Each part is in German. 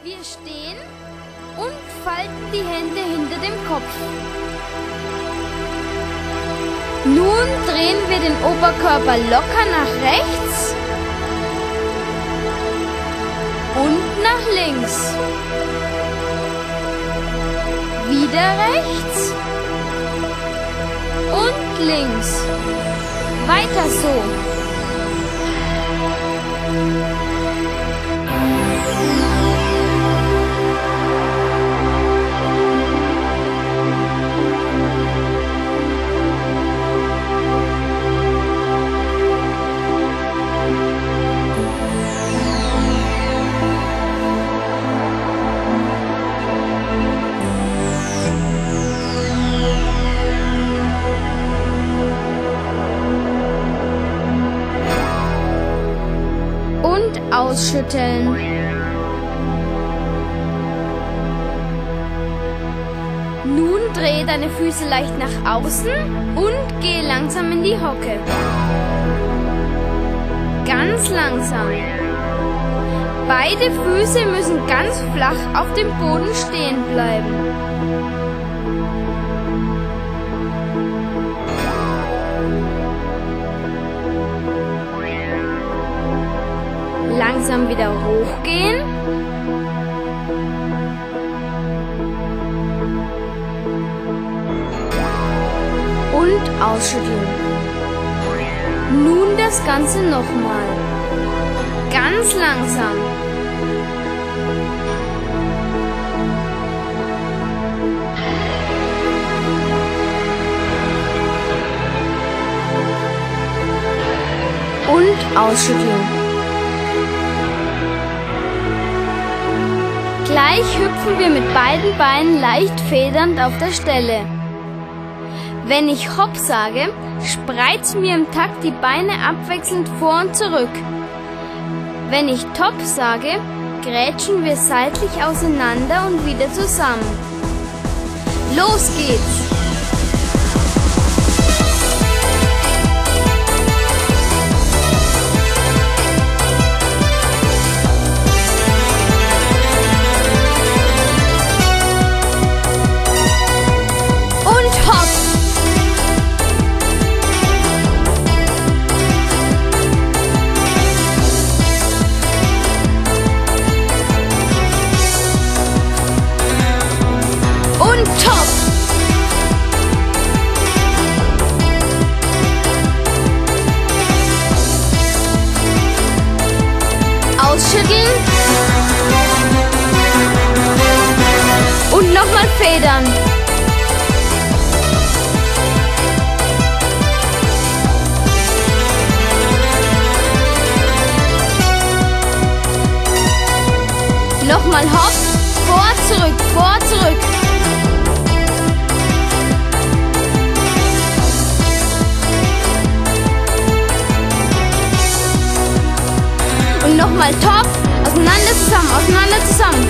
Wir stehen und falten die Hände hinter dem Kopf. Nun drehen wir den Oberkörper locker nach rechts und nach links. Wieder rechts und links. Weiter so. Ausschütteln. Nun drehe deine Füße leicht nach außen und gehe langsam in die Hocke. Ganz langsam. Beide Füße müssen ganz flach auf dem Boden stehen bleiben. Langsam wieder hochgehen. Und ausschütteln. Nun das Ganze nochmal. Ganz langsam. Und ausschütteln. Gleich hüpfen wir mit beiden Beinen leicht federnd auf der Stelle. Wenn ich Hopp sage, spreizen wir im Takt die Beine abwechselnd vor und zurück. Wenn ich Top sage, grätschen wir seitlich auseinander und wieder zusammen. Los geht's! Ausschütteln und nochmal federn. Nochmal hopp, vor, zurück, vor, zurück. Und nochmal top, auseinander zusammen, auseinander zusammen.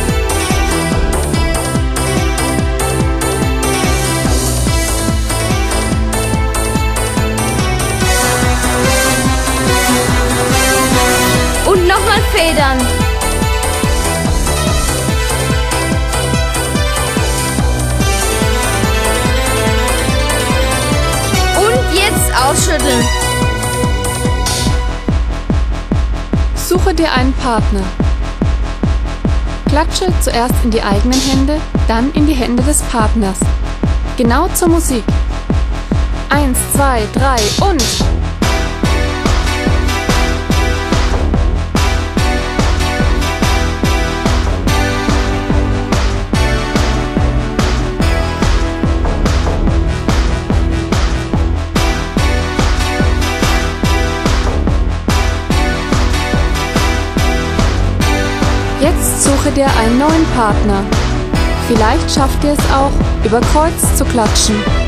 Und nochmal federn. Und jetzt ausschütteln. Suche dir einen Partner. Klatsche zuerst in die eigenen Hände, dann in die Hände des Partners. Genau zur Musik. 1, 2, 3 und... Jetzt suche dir einen neuen Partner. Vielleicht schafft ihr es auch, über Kreuz zu klatschen.